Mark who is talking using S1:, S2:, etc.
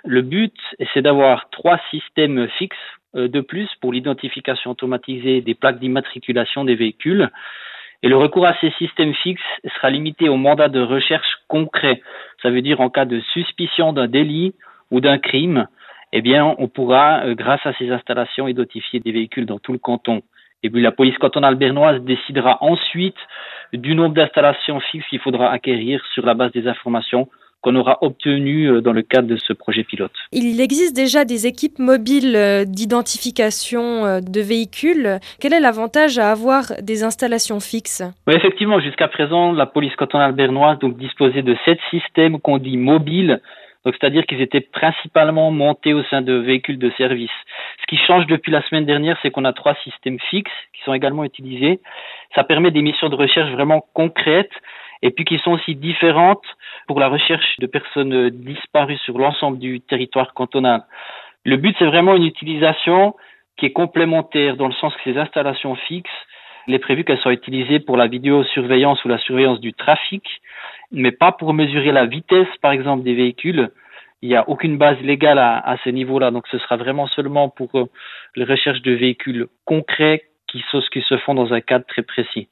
S1: Le but, c'est d'avoir 3 systèmes fixes de plus pour l'identification automatisée des plaques d'immatriculation des véhicules. Et le recours à ces systèmes fixes sera limité au mandat de recherche concret. Ça veut dire en cas de suspicion d'un délit ou d'un crime, eh bien, on pourra, grâce à ces installations, identifier des véhicules dans tout le canton. Et puis la police cantonale bernoise décidera ensuite du nombre d'installations fixes qu'il faudra acquérir sur la base des informations qu'on aura obtenues dans le cadre de ce projet pilote.
S2: Il existe déjà des équipes mobiles d'identification de véhicules. Quel est l'avantage à avoir des installations fixes ?
S1: Oui, effectivement, jusqu'à présent, la police cantonale bernoise disposait de 7 systèmes qu'on dit mobiles. C'est-à-dire qu'ils étaient principalement montés au sein de véhicules de service. Ce qui change depuis la semaine dernière, c'est qu'on a 3 systèmes fixes qui sont également utilisés. Ça permet des missions de recherche vraiment concrètes et puis qui sont aussi différentes pour la recherche de personnes disparues sur l'ensemble du territoire cantonal. Le but, c'est vraiment une utilisation qui est complémentaire dans le sens que ces installations fixes, il est prévu qu'elles soient utilisées pour la vidéosurveillance ou la surveillance du trafic, mais pas pour mesurer la vitesse, par exemple, des véhicules. Il n'y a aucune base légale à ce niveau-là, donc ce sera vraiment seulement pour les recherches de véhicules concrets qui se font dans un cadre très précis.